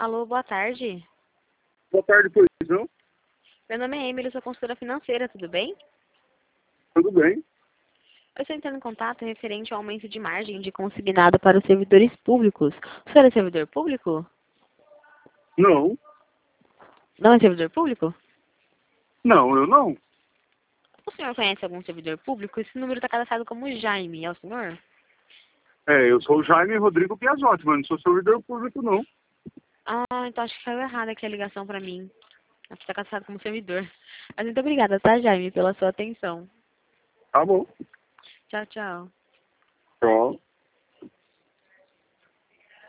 Alô, boa tarde. Boa tarde, pois não? Meu nome é Emily, eu sou consultora financeira, tudo bem? Tudo bem? Eu estou entrando em contato referente ao aumento de margem de consignado para os servidores públicos. O senhor é servidor público? Não. Não é servidor público? Não, eu não. O senhor conhece algum servidor público? Esse número está cadastrado como Jaime, é o senhor? Eu sou o Jaime Rodrigo Piazotti, mas não sou servidor público, não. Ah, então acho que saiu errado aqui a ligação para mim. Acho que está cadastrado como servidor. Mas muito obrigada, tá, Jaime, pela sua atenção. Tá bom. Tchau, tchau. Tchau.